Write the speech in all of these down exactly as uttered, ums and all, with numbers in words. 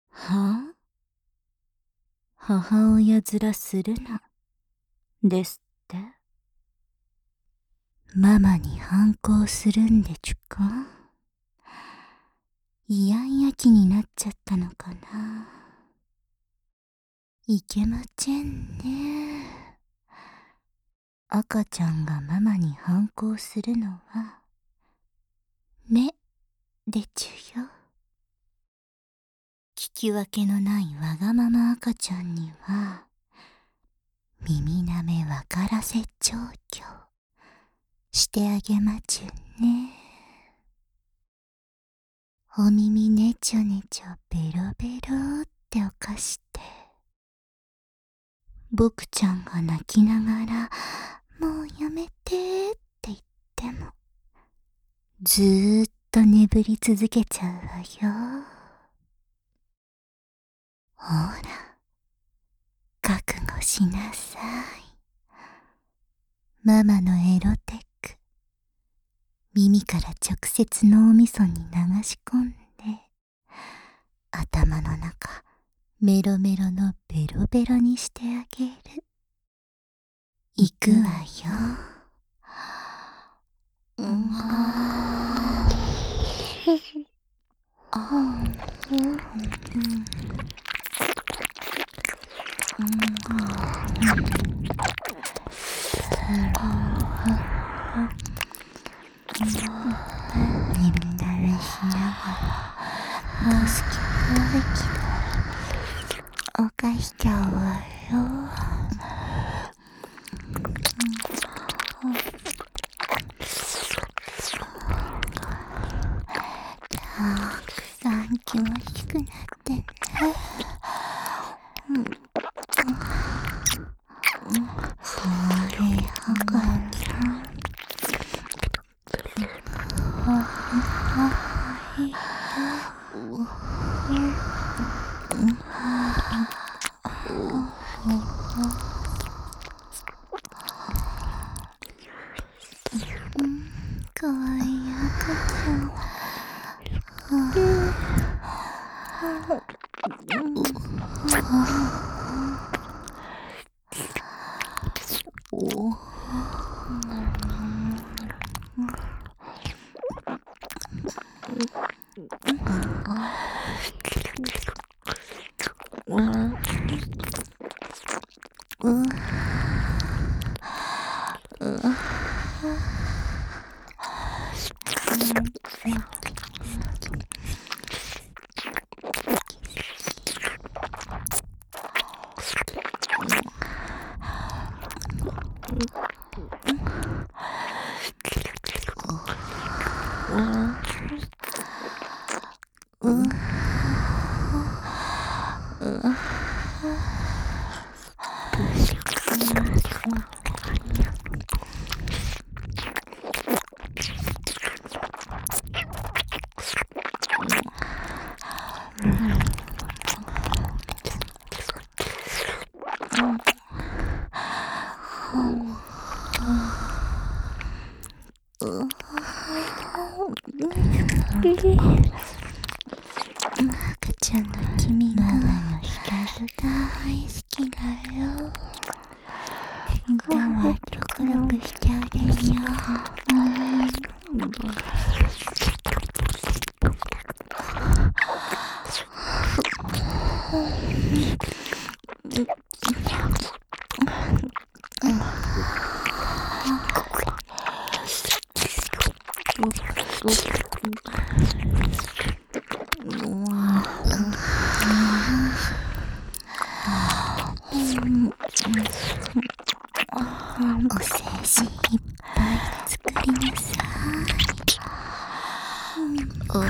はあ、母親面するな、ですって。ママに反抗するんでちゅか。イヤン焼きになっちゃったのかな。いけまちぇんね。赤ちゃんがママに反抗するのは目でちゅよ。聞き分けのないわがまま赤ちゃんには耳なめわからせ調教してあげまちゅね。お耳ねちょねちょベロベロっておかして僕ちゃんが泣きながらもうやめてって言ってもずーっと眠り続けちゃうわよ。ほら覚悟しなさい。ママのエロテック耳から直接脳みそに流し込んで頭の中メロメロのベロベロにしてあげる。いくわよ。うん。あうん。眠ためしながら助けたいけどおかしちゃうわよ。たくさん気持ちくなってね。かわいい赤ちゃん。かわいい。かわいい赤ちゃん。お赤ちゃんの君がママの光大好きだよ。でもゾクゾクしちゃうでしょ。お精神いっぱい作りなさい。お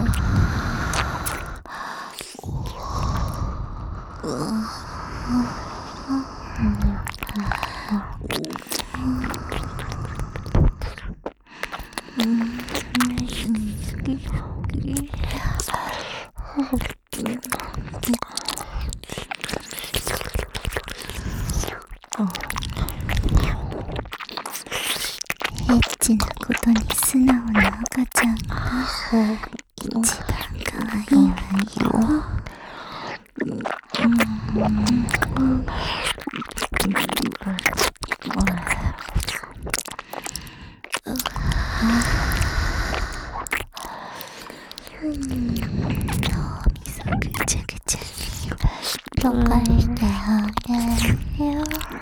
エッチなことに素直な赤ちゃんが一番可愛いわよ。 ぐちゃぐちゃ溶かしてあげるよ。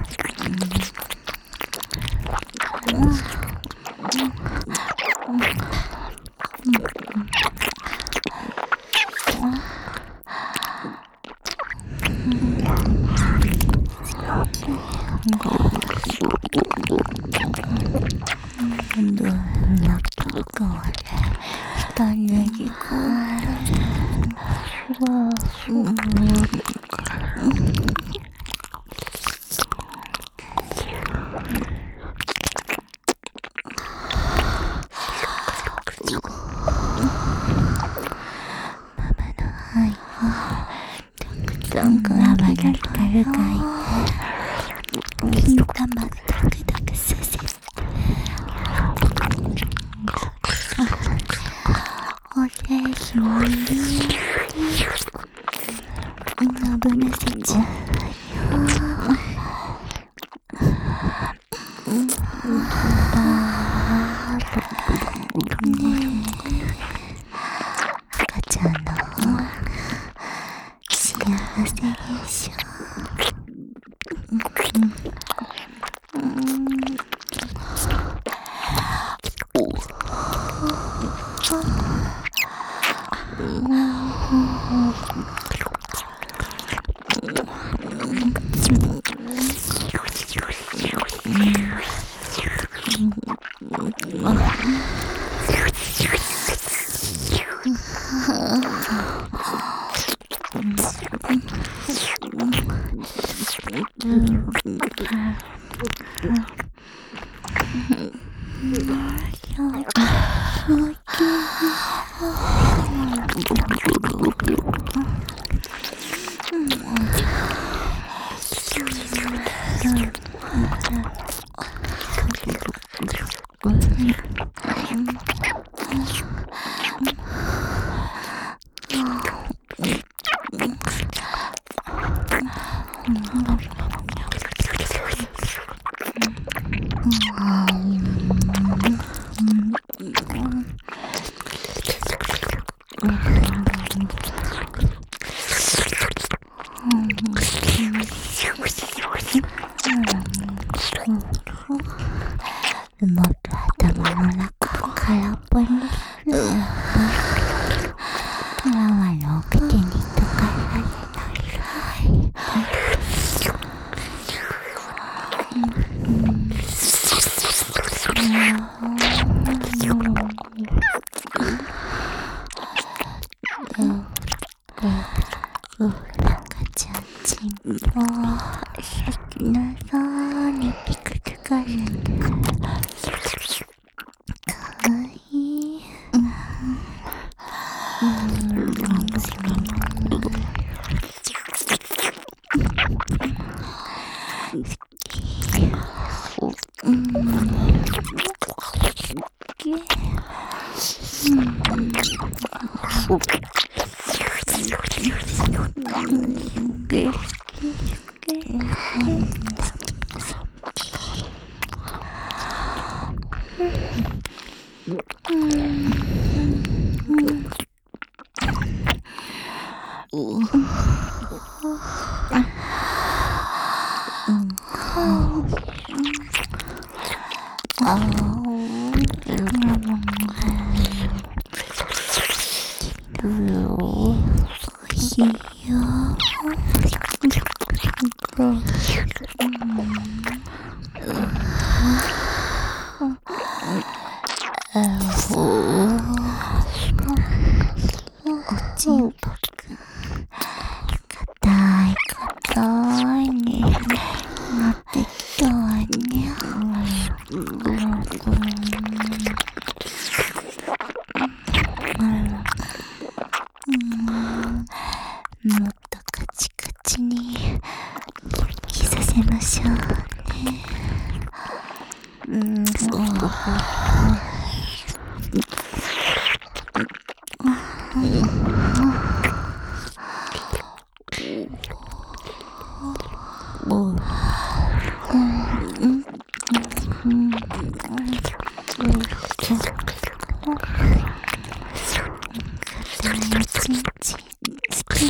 どんなとこで種にこれわなんかママが光るかいて金玉ドクドクさせてお手ひもになぶらせちゃうよ。ねえ赤ちゃんの方が幸せでしょ。もっと頭の中空っぽにママのお口に溶かされ赤ちゃんちんぽ先なそうにピクピクるんだ。かわいい。おちんぽくん硬い硬いねなってきたわね。もっとカチカチに着させましょうね。うんちんちん好き。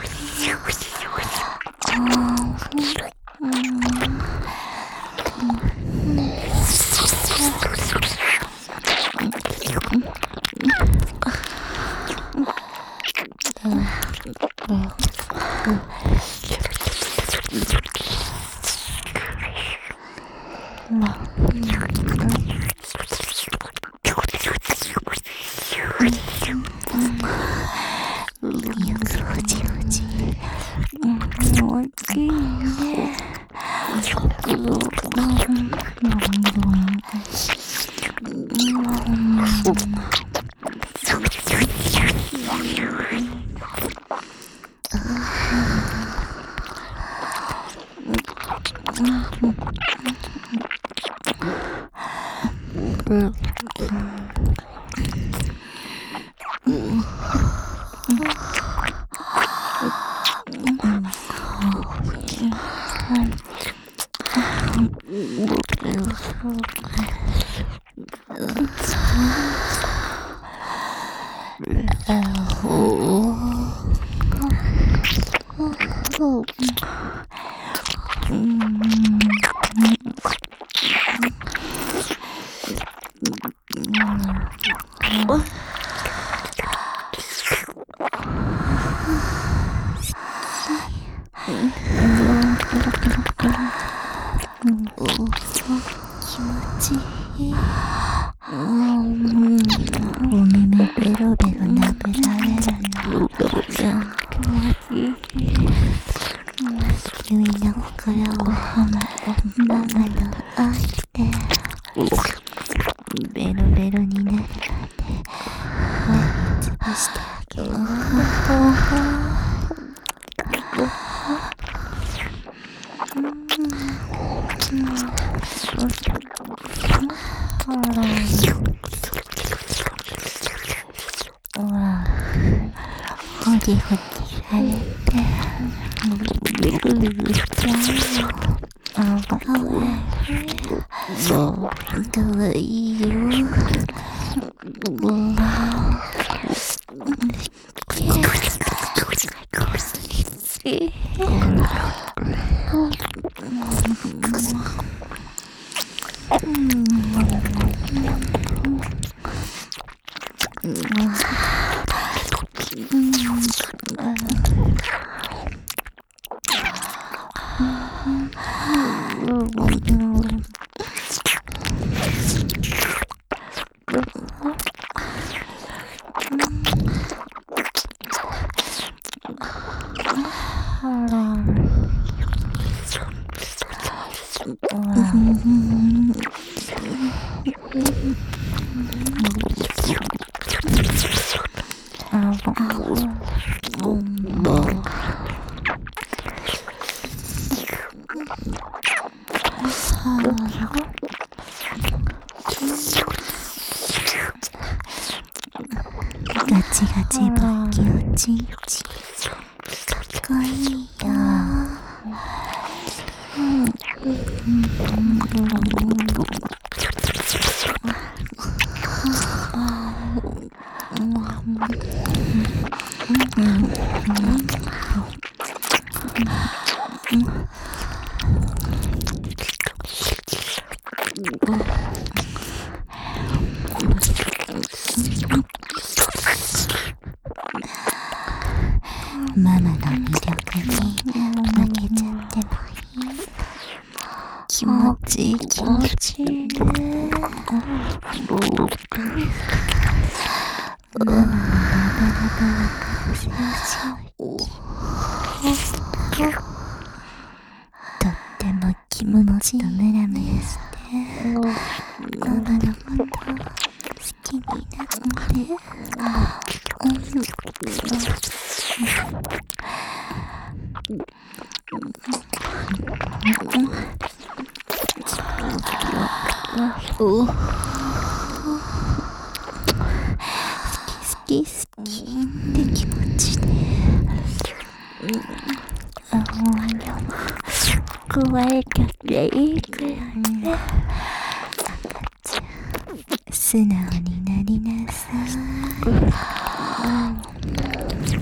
気持ちいい。お目目ベロベロなぶられるの。気持ちいい。君の心をママの愛でベロベロになるまで潰してあげる。ほぎほぎされてビクビクしちゃうよ。あ、かわいい。かわいいよ。うわガチガチバキおちんちんかっこいいよ。ママの魅力に負けちゃってもいい。気持ちいい気持ちいいね。ママのラブラブはとっても気持ちいい。ムラムラしてママのこと好きになってお好き好き好きって気持ちで加えちゃっていいくらいね。赤ちゃん素直になりなさい。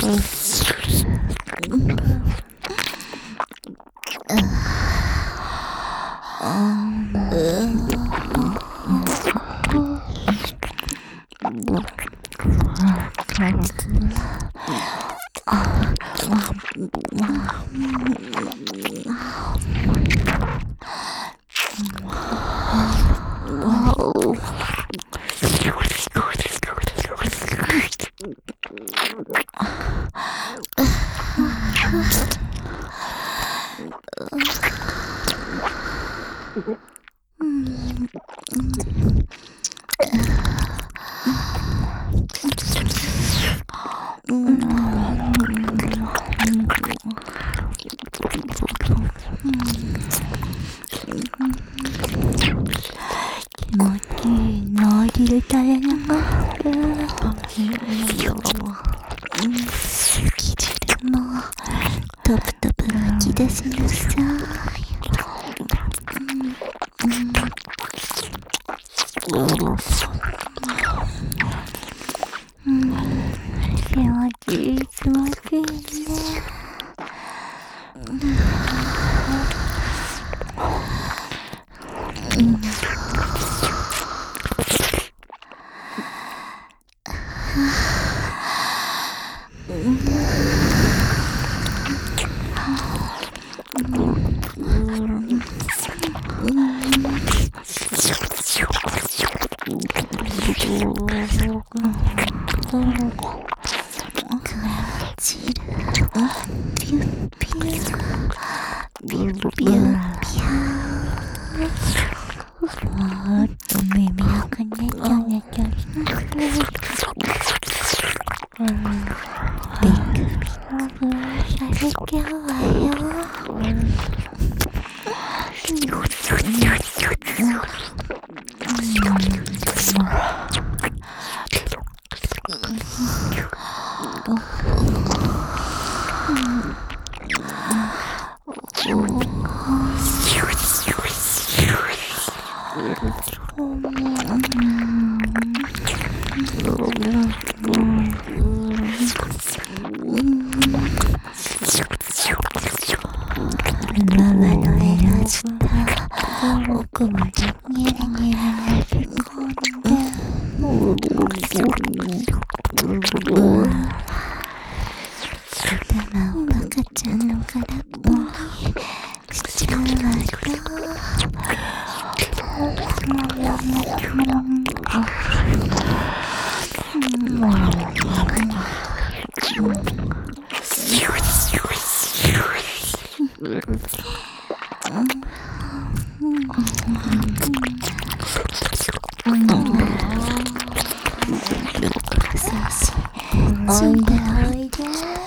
入れたれなかった。唇もトプトプ吐き出しなさい。気持ちいい気持ちいいね。ママのエラスタ奥までニャラニャラなじ込んで頭を赤ちゃんの空っぽにしちゃうわよ。おいでおいで。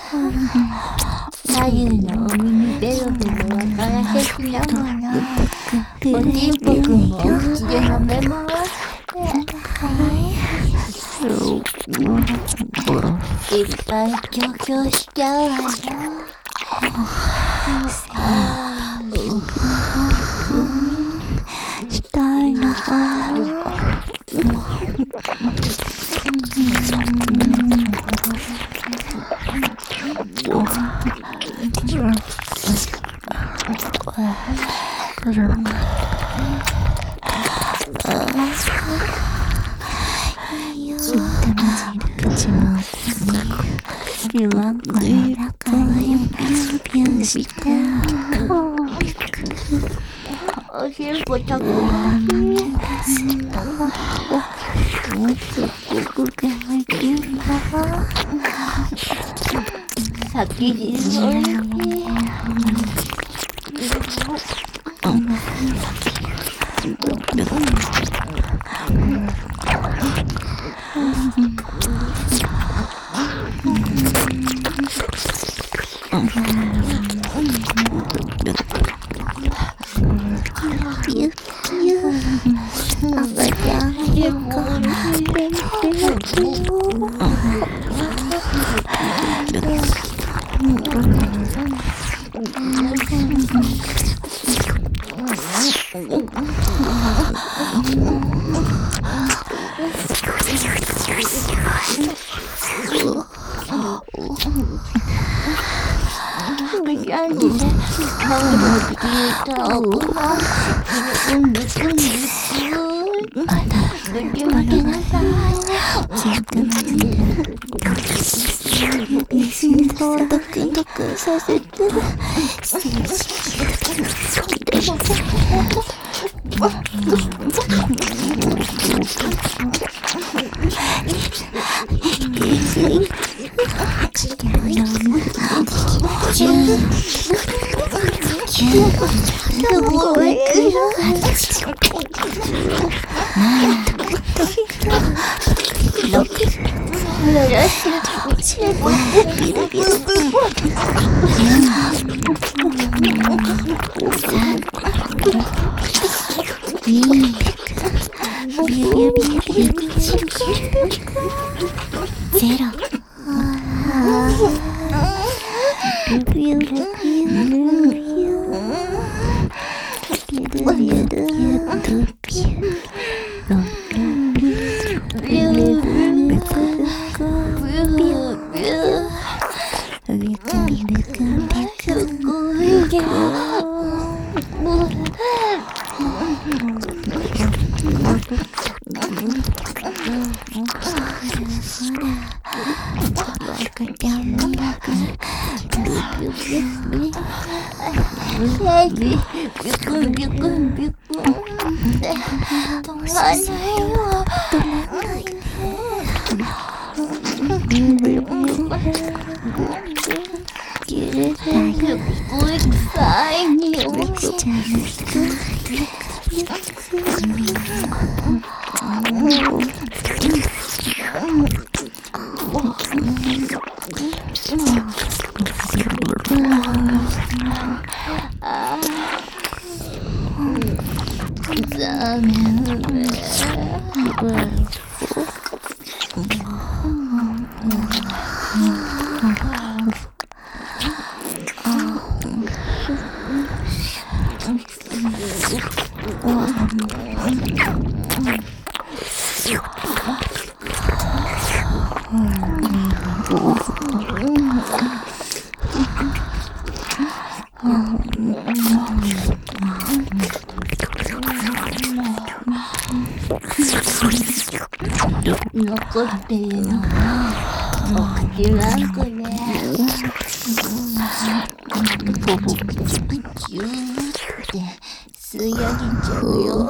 左右のお耳ベロベロ分からせしながらおちんぽくんもお口で舐め回していっぱい調教しちゃうわよ。したいのか口も言わんから中にピュンピュンしておしっこたくなってもうすっごく気持ちいいな。先においしい。 なんで顔も消えたおなブンブクンブクンあらブキブキなさちっと心臓をドクドクさせてすごいゼロ残っているのはお口ランクね。ポポプチプチューって吸い上げちゃうよ。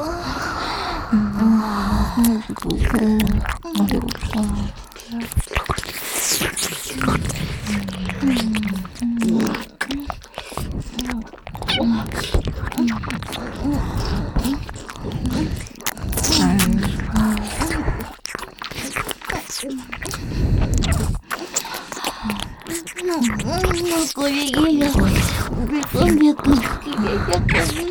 これいいよ。ビコンビコン切れちゃったね。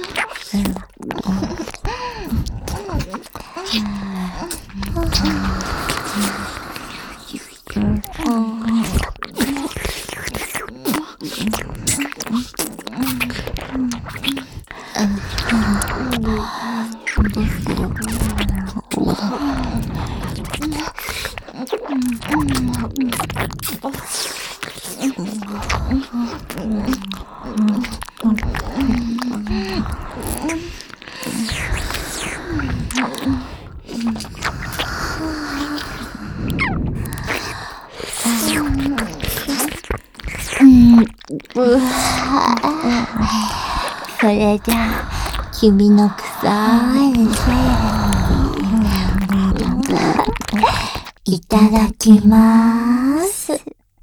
それじゃあ君の臭いいただきまーす。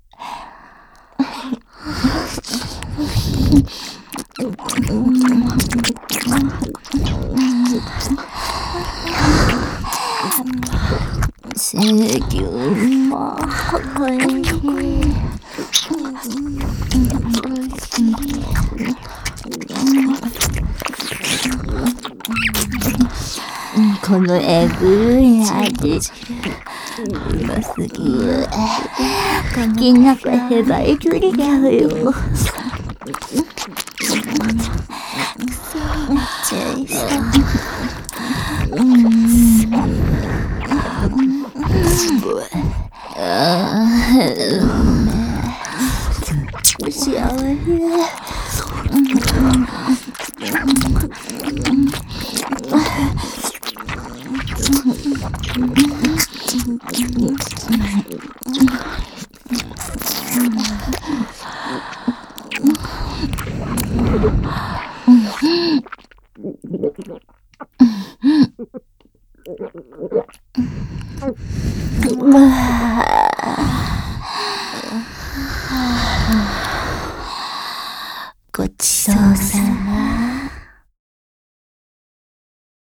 すぎゅまおいしい。このえぐい味うますぎる。口の中へばりつりだよ。めっちゃいいさ。ああ、幸せ。 ごちそうさ